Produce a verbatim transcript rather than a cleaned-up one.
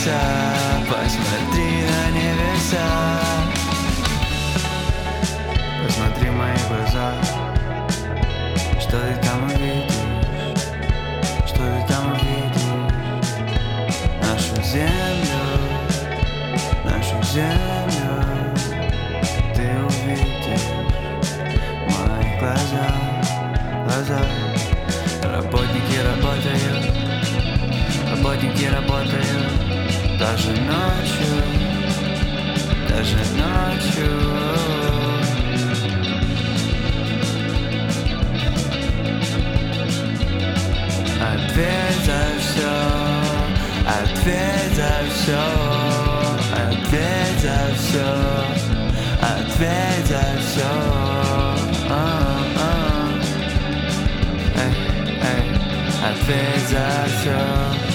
небеса, посмотри на небеса. Посмотри в мои глаза, что ты там увидишь, что ты там увидишь. Нашу землю, нашу землю ты увидишь в моих глазах, глазах. Работники работают, работники работают даже ночью, даже ночью. Ответь за все, ответь за все, ответь за все, ответь за все. Эй, эй, ответь за все.